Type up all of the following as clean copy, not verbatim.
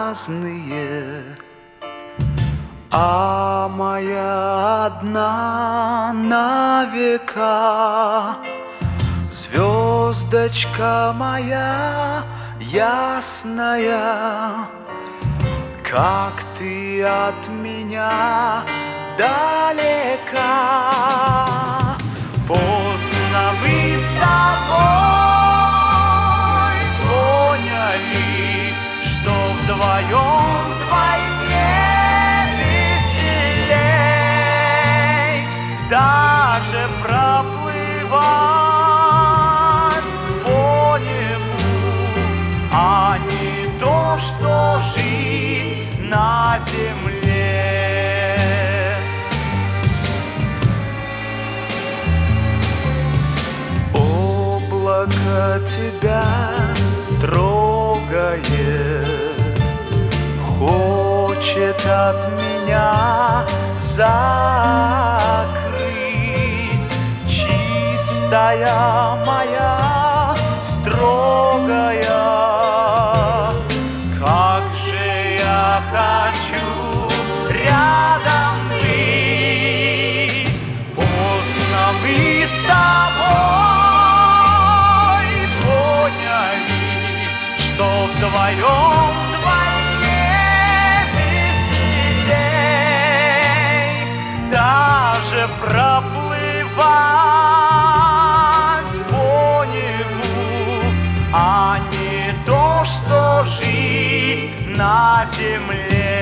разные, а моя одна на века. Звездочка моя ясная, как ты от меня далека. Поздно мы с тобой поняли, что вдвоем вдвойне веселей. Даже проплывать по небу, а не то, что жить на земле. Облако тебя трогает, хочет от меня закрыть. Чистая моя, строгая, как же я хочу рядом быть. Поздно мы с тобой поняли, что вдвоем вдвойне веселей. Даже проплывать по небу, а не то, что жить на земле.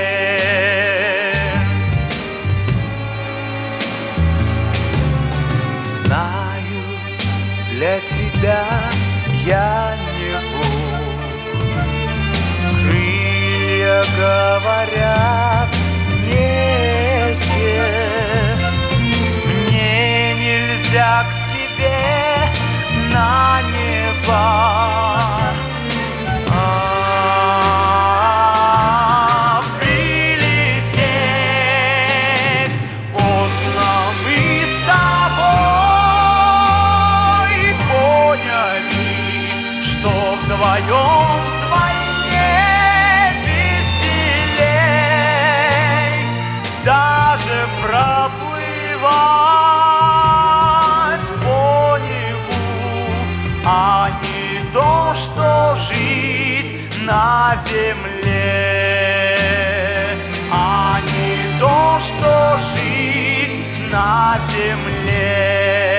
Знаю, для тебя я не Бог. Крылья говорят не те. Мне нельзя к тебе на небо. Прилететь. Поздно мы с тобой поняли, что вдвоем вдвойне веселей. Даже проплывать по небу, а не то, что жить на земле, а не то, что жить на земле.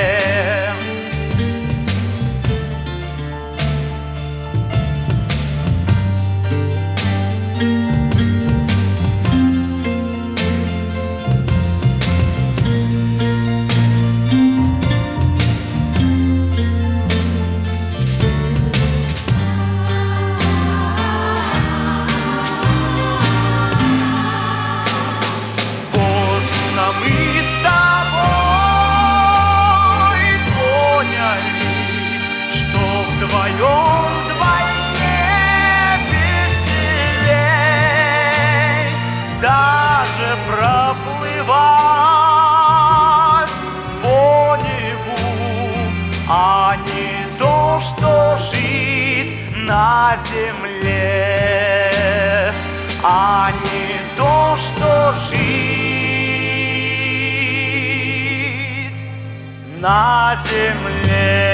Мы с тобой поняли, что вдвоем вдвойне веселей. Даже проплывать по небу, а не то, что жить на земле, а не то, что жить на земле.